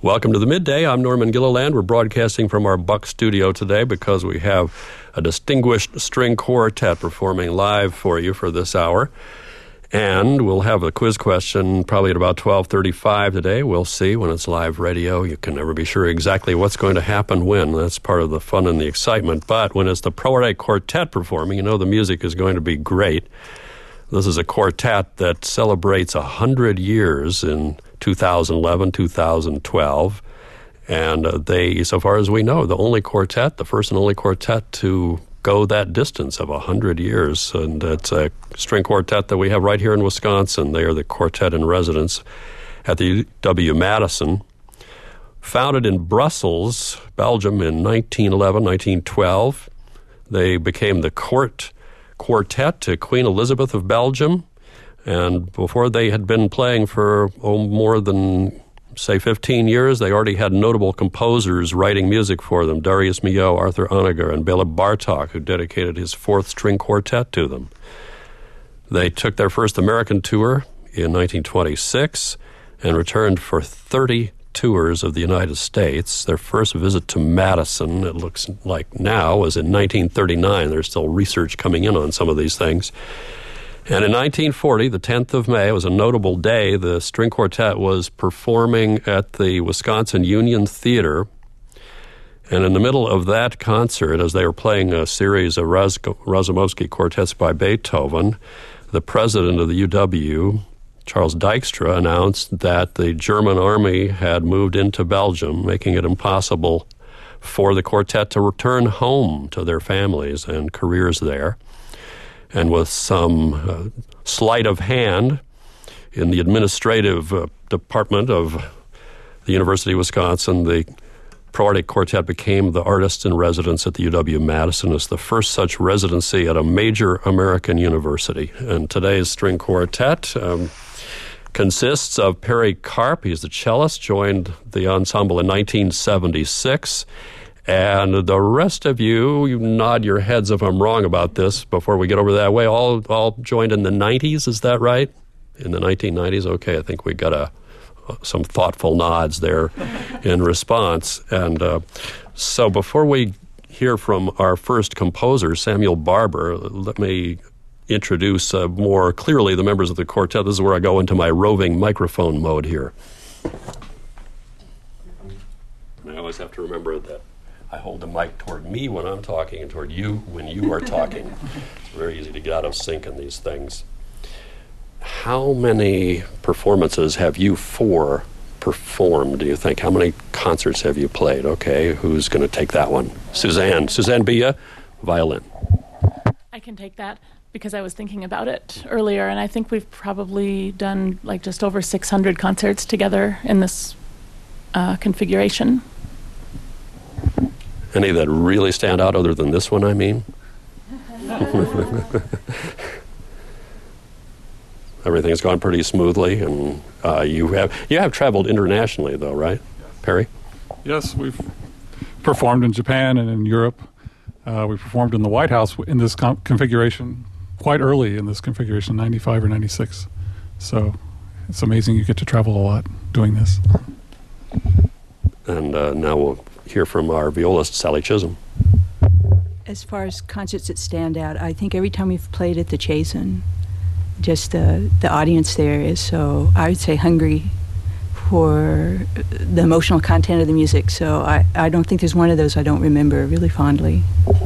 Welcome to the Midday. I'm Norman Gilliland. We're broadcasting from our Buck studio today because we have a distinguished string quartet performing live for you for this hour. And we'll have a quiz question probably at about 12:35 today. We'll see when it's live radio. You can never be sure exactly what's going to happen when. That's part of the fun and the excitement. But when it's the Pro-Arte Quartet performing, you know the music is going to be great. This is a quartet that celebrates 100 years in 2011, 2012. And they, so far as we know, the only quartet, the first and only quartet to go that distance of 100 years. And it's a string quartet that we have right here in Wisconsin. They are the quartet in residence at the UW-Madison. Founded in Brussels, Belgium in 1911, 1912. They became the quartet to Queen Elizabeth of Belgium, and before they had been playing for more than, say, 15 years, they already had notable composers writing music for them, Darius Milhaud, Arthur Honegger, and Bela Bartok, who dedicated his fourth string quartet to them. They took their first American tour in 1926 and returned for 30 tours of the United States. Their first visit to Madison, it looks like now, was in 1939. There's still research coming in on some of these things. And in 1940, the 10th of May, was a notable day. The string quartet was performing at the Wisconsin Union Theater. And in the middle of that concert, as they were playing a series of Razumovsky quartets by Beethoven, the president of the UW, Charles Dykstra, announced that the German army had moved into Belgium, making it impossible for the quartet to return home to their families and careers there. And with some sleight of hand in the administrative department of the University of Wisconsin, the Pro-Arte Quartet became the artist in residence at the UW-Madison. It's the first such residency at a major American university. And today's string quartet consists of Perry Karp. He's the cellist, joined the ensemble in 1976. And the rest of you nod your heads if I'm wrong about this before we get over that way. All joined in the 90s, is that right? In the 1990s? Okay, I think we got some thoughtful nods there in response. And so before we hear from our first composer, Samuel Barber, let me introduce more clearly the members of the quartet. This is where I go into my roving microphone mode here. And I always have to remember that I hold the mic toward me when I'm talking and toward you when you are talking. It's very easy to get out of sync in these things. How many performances have you four performed, do you think? How many concerts have you played? Okay, who's going to take that one? Suzanne Bia, violin. I can take that, because I was thinking about it earlier, and I think we've probably done like just over 600 concerts together in this configuration. Any that really stand out other than this one, I mean? Everything's gone pretty smoothly, and you have traveled internationally, though, right, Perry? Yes, we've performed in Japan and in Europe. We performed in the White House in this configuration quite early in this configuration, 95 or 96. So it's amazing you get to travel a lot doing this. And now we'll hear from our violist, Sally Chisholm. As far as concerts that stand out, I think every time we've played at the Chazen, just the audience there is so, I would say, hungry for the emotional content of the music. So I don't think there's one of those I don't remember really fondly.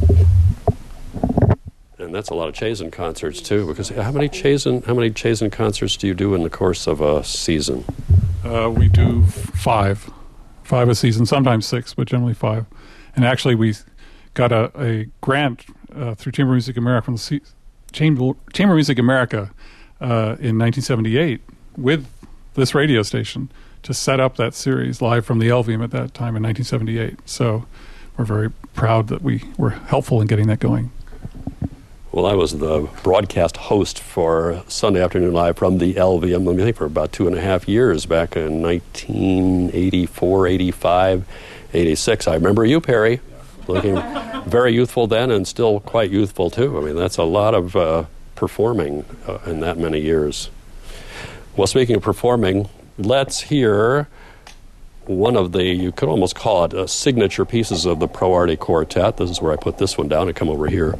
And that's a lot of Chazen concerts too, because how many Chazen concerts do you do in the course of a season? We do five a season, sometimes 6, but generally 5. And actually, we got a grant through Chamber Music America from the Chamber Music America in 1978 with this radio station to set up that series live from the LVM at that time in 1978. So we're very proud that we were helpful in getting that going. Well, I was the broadcast host for Sunday Afternoon Live from the LVM, let me think, for about 2.5 years back in 1984, 85, 86. I remember you, Perry, looking very youthful then and still quite youthful, too. I mean, that's a lot of performing in that many years. Well, speaking of performing, let's hear one of the, you could almost call it signature pieces of the Pro Arte Quartet. This is where I put this one down and come over here.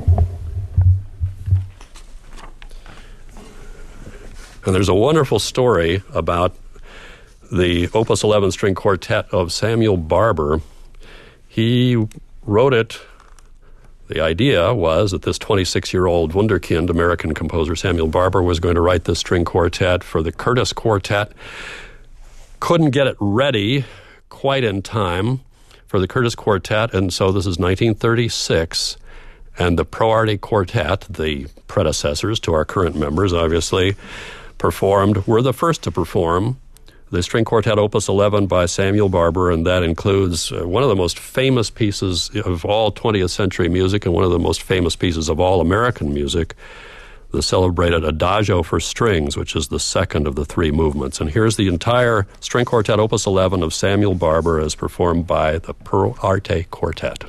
And there's a wonderful story about the Opus 11 string quartet of Samuel Barber. He wrote it. The idea was that this 26-year-old wunderkind American composer Samuel Barber was going to write this string quartet for the Curtis Quartet. Couldn't get it ready quite in time for the Curtis Quartet, and so this is 1936, and the Pro Arte Quartet, the predecessors to our current members, obviously, were the first to perform the string quartet Opus 11 by Samuel Barber, and that includes one of the most famous pieces of all 20th century music and one of the most famous pieces of all American music, the celebrated Adagio for Strings, which is the second of the three movements. And here's the entire string quartet Opus 11 of Samuel Barber as performed by the Pro Arte Quartet.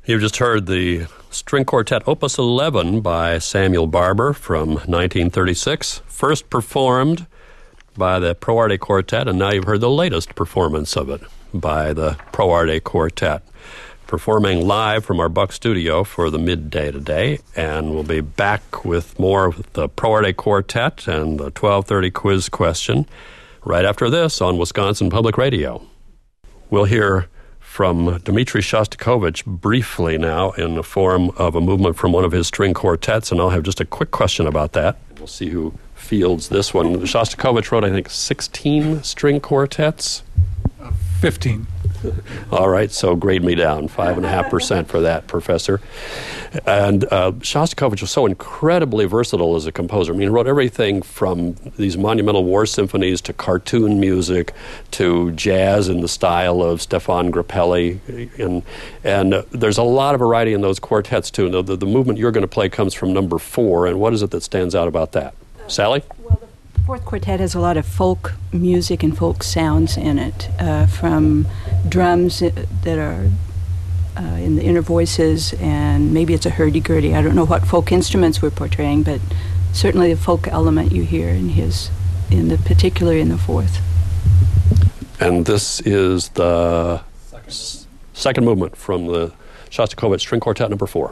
You've just heard the string quartet Opus 11 by Samuel Barber from 1936, first performed by the Pro Arte Quartet, and now you've heard the latest performance of it by the Pro Arte Quartet, performing live from our Buck studio for the midday today, and we'll be back with more of the Pro Arte Quartet and the 12:30 quiz question right after this on Wisconsin Public Radio. We'll hear from Dmitri Shostakovich briefly now in the form of a movement from one of his string quartets, and I'll have just a quick question about that. We'll see who fields this one. Shostakovich wrote, I think, 16 string quartets? 15. All right, so grade me down, 5.5% for that, Professor. And Shostakovich was so incredibly versatile as a composer. I mean, he wrote everything from these monumental war symphonies to cartoon music to jazz in the style of Stefan Grappelli. And there's a lot of variety in those quartets, too. The movement you're going to play comes from number 4, and what is it that stands out about that? Sally? Well, the fourth quartet has a lot of folk music and folk sounds in it, from drums that are in the inner voices, and maybe it's a hurdy-gurdy. I don't know what folk instruments we're portraying, but certainly the folk element you hear particularly in the fourth. And this is the second movement from the Shostakovich String Quartet number 4.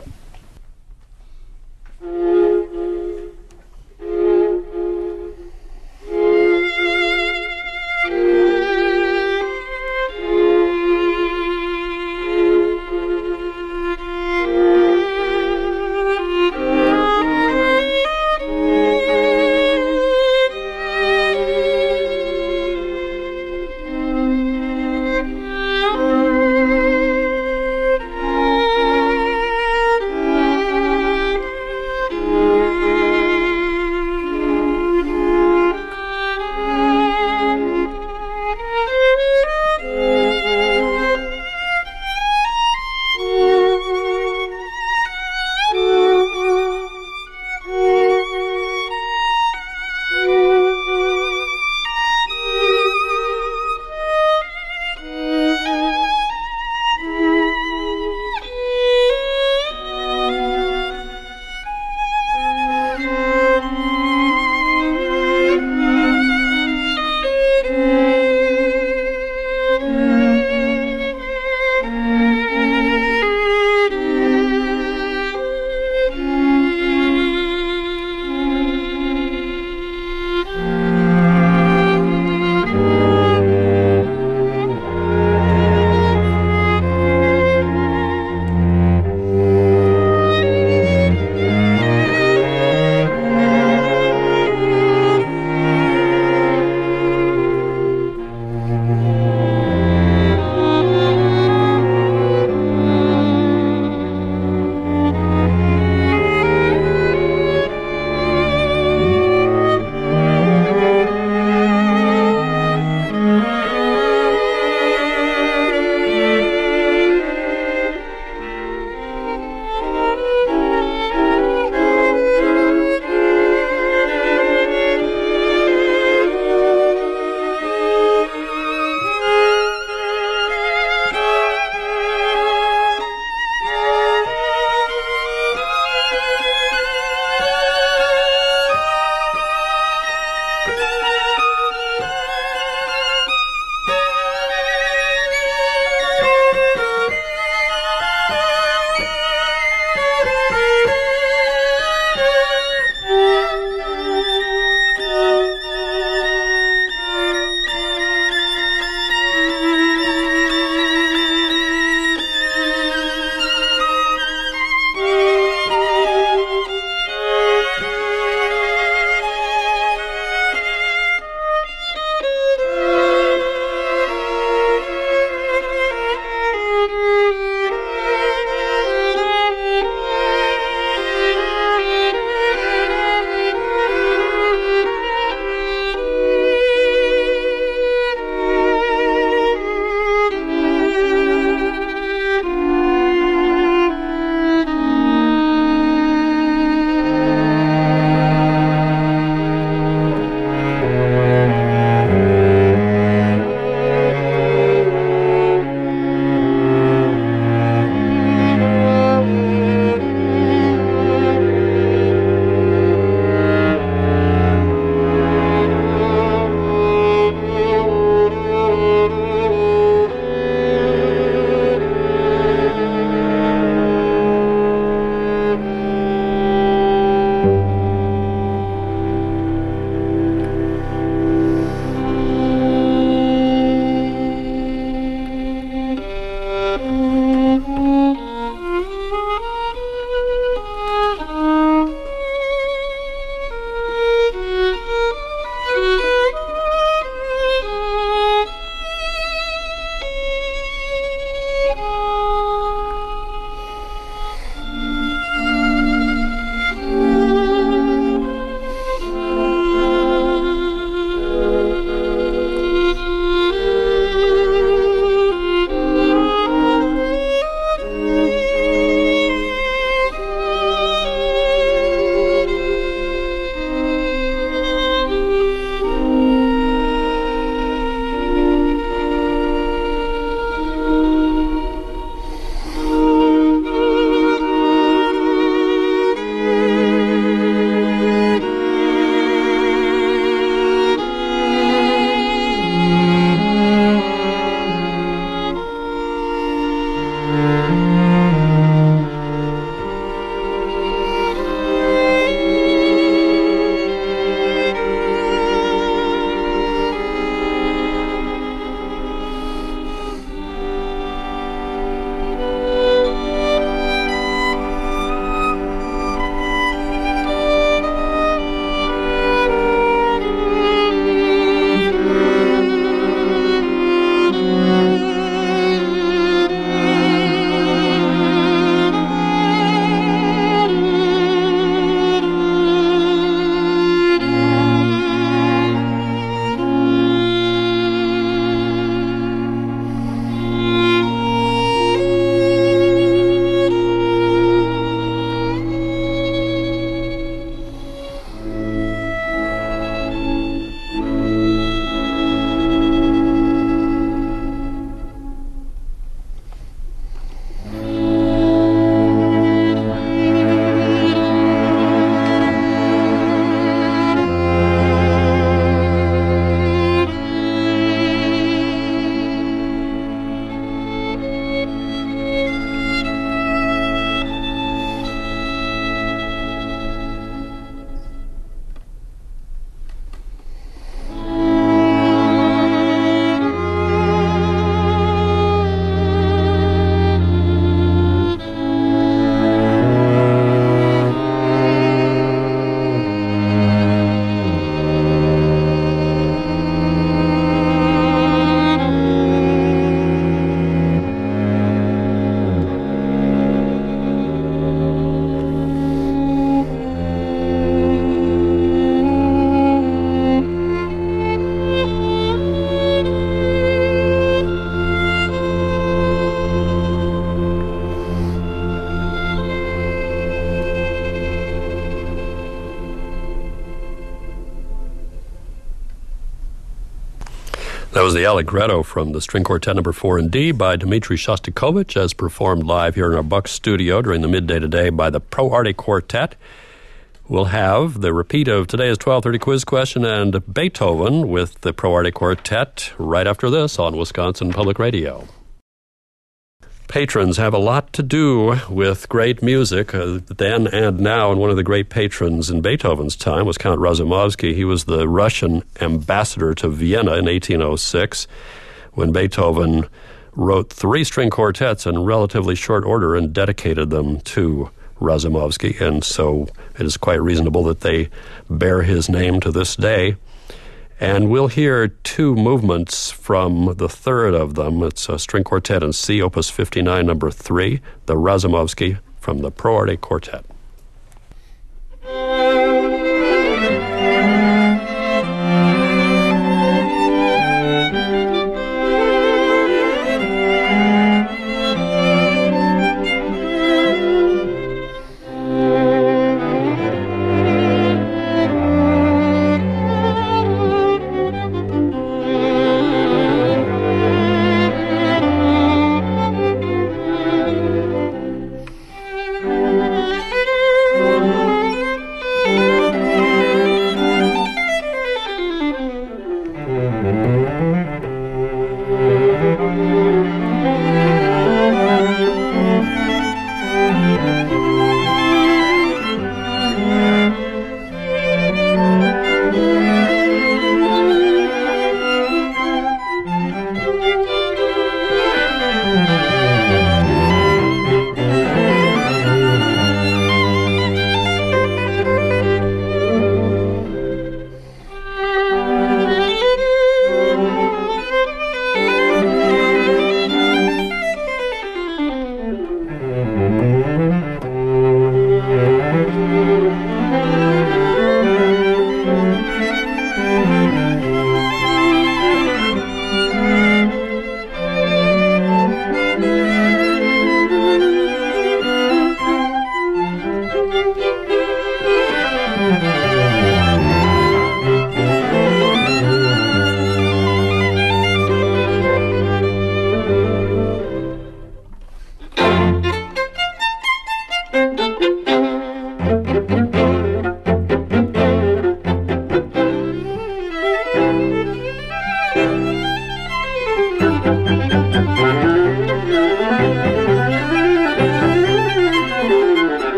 That was the Allegretto from the String Quartet number 4 in D by Dmitri Shostakovich, as performed live here in our Buck studio during the midday today by the Pro Arte Quartet. We'll have the repeat of today's 12:30 quiz question and Beethoven with the Pro Arte Quartet right after this on Wisconsin Public Radio. Patrons have a lot to do with great music then and now, and one of the great patrons in Beethoven's time was Count Razumovsky. He was the Russian ambassador to Vienna in 1806 when Beethoven wrote 3 string quartets in relatively short order and dedicated them to Razumovsky, and so it is quite reasonable that they bear his name to this day. And we'll hear 2 movements from the third of them. It's a string quartet in C, opus 59, number 3, the Razumovsky from the Pro Arte Quartet.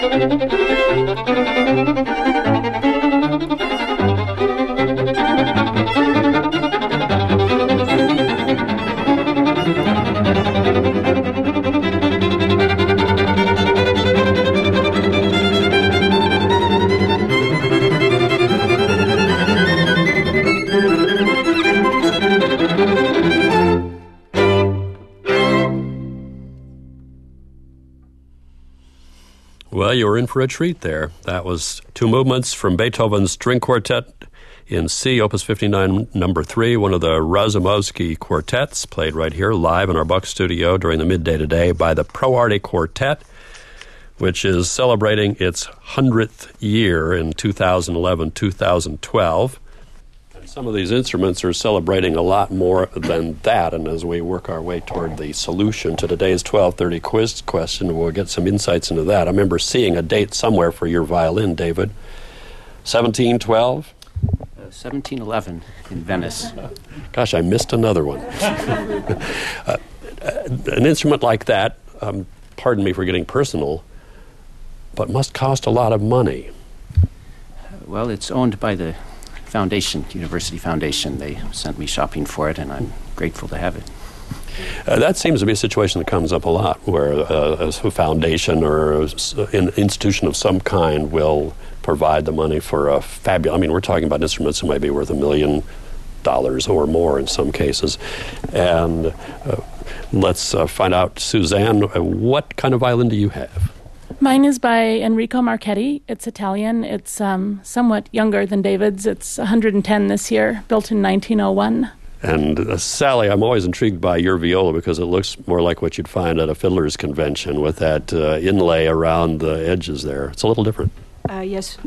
Well, you were in for a treat there. That was two movements from Beethoven's String Quartet in C, Opus 59, number 3, one of the Razumovsky quartets, played right here live in our Buck studio during the midday today by the Pro Arte Quartet, which is celebrating its 100th year in 2011-2012. Some of these instruments are celebrating a lot more than that, and as we work our way toward the solution to today's 12:30 quiz question, we'll get some insights into that. I remember seeing a date somewhere for your violin, David. 1712? 1711 in Venice. Gosh, I missed another one. An instrument like that, pardon me for getting personal, but must cost a lot of money. Well, it's owned by the Foundation, University Foundation. They sent me shopping for it, and I'm grateful to have it. That seems to be a situation that comes up a lot, where a foundation or an institution of some kind will provide the money for a fabulous... I mean, we're talking about instruments that might be worth $1 million or more in some cases. And let's find out, Suzanne, what kind of violin do you have? Mine is by Enrico Marchetti. It's Italian. It's somewhat younger than David's. It's 110 this year, built in 1901. And Sally, I'm always intrigued by your viola because it looks more like what you'd find at a fiddler's convention with that inlay around the edges there. It's a little different. Yes,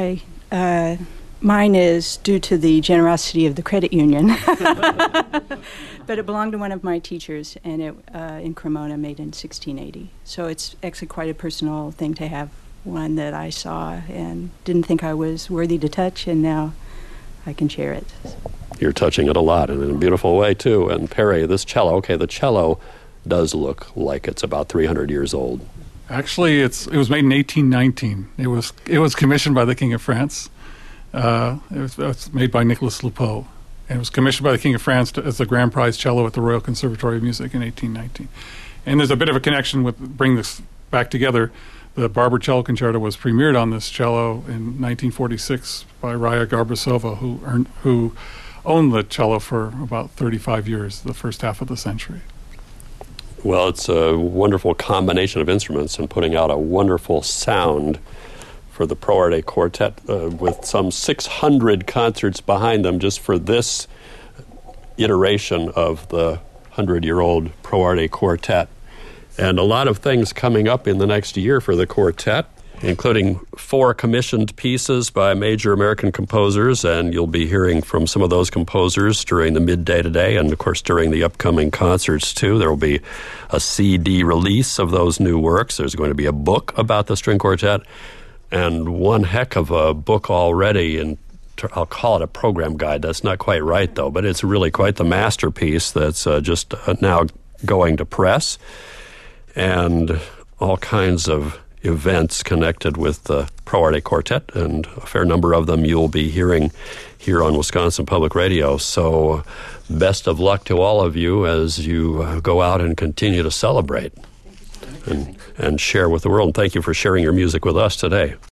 mine is due to the generosity of the credit union. But it belonged to one of my teachers, and it in Cremona, made in 1680. So it's actually quite a personal thing to have one that I saw and didn't think I was worthy to touch, and now I can share it. You're touching it a lot, and in a beautiful way, too. And Perry, this cello, the cello does look like it's about 300 years old. Actually, it was made in 1819. It was commissioned by the King of France. It was made by Nicolas Lupeau. And it was commissioned by the King of France as the grand prize cello at the Royal Conservatory of Music in 1819. And there's a bit of a connection with bring this back together. The Barber Cello Concerto was premiered on this cello in 1946 by Raya Garbasova, who owned the cello for about 35 years, the first half of the century. Well, it's a wonderful combination of instruments and putting out a wonderful sound for the Pro Arte Quartet with some 600 concerts behind them just for this iteration of the 100-year-old Pro Arte Quartet. And a lot of things coming up in the next year for the quartet, including 4 commissioned pieces by major American composers, and you'll be hearing from some of those composers during the midday today, and of course during the upcoming concerts too. There will be a CD release of those new works. There's going to be a book about the string quartet, and one heck of a book already, and I'll call it a program guide. That's not quite right, though, but it's really quite the masterpiece that's just now going to press, and all kinds of events connected with the Pro Arte Quartet, and a fair number of them you'll be hearing here on Wisconsin Public Radio. So best of luck to all of you as you go out and continue to celebrate and share with the world. And thank you for sharing your music with us today.